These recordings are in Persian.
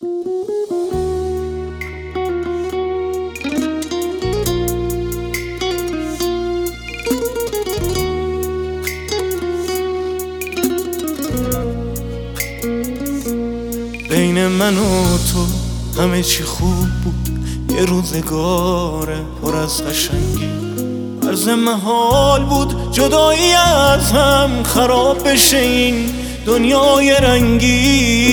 بین من و تو همه چی خوب بود، یه روزگار پر از قشنگی. عرض محال بود جدایی از هم خراب بشه این دنیای رنگی.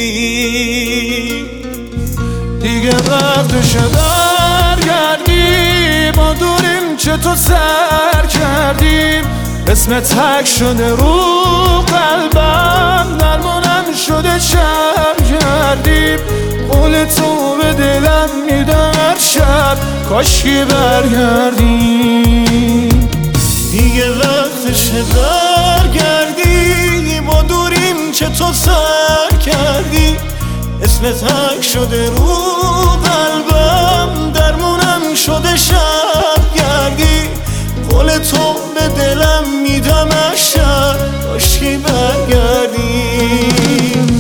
دیگه وقتشه برگردیم، ما دوریم چطور سر کردیم. اسم تک شده رو قلبم، درمانم شده شب کردیم. قول تو به دلم میدم هر شب، کاشکی برگردیم. دیگه وقتشه برگردیم، ما دوریم چطور سر کردیم. اسم تک شده رو قلبم، درمونم شده شب گردی. قول تو به دلم میدم هر شب، کاشکی برگردیم.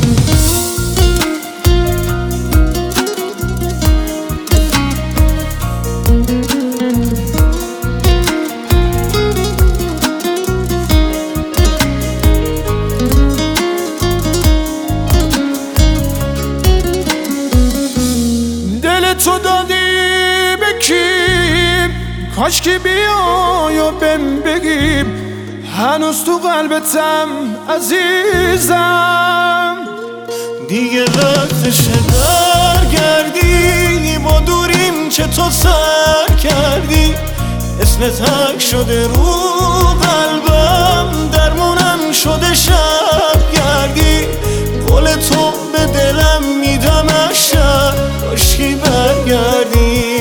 دل تو دادی به کی؟ کاشکی بیای و بهم بگیم، هنوز تو قلبتم عزیزم. دیگه وقتشه برگردی، ما دوریم چطور سر کردی. اسم تک شده رو قلبم، درمونم شده شب گردی. قول تو به دلم میدم هر شب، کاشکی برگردی.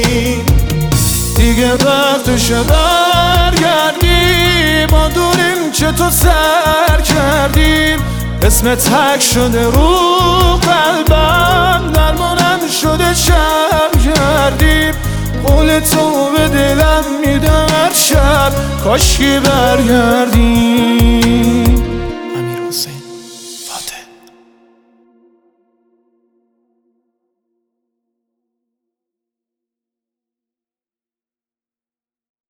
دیگه وقتشه برگردیم، ما دوریم چطور سر کردیم. اسم تک شده رو قلبم، درمانم شده شب کردیم. قول تو به دلم میدم هر شب، کاشکی برگردیم.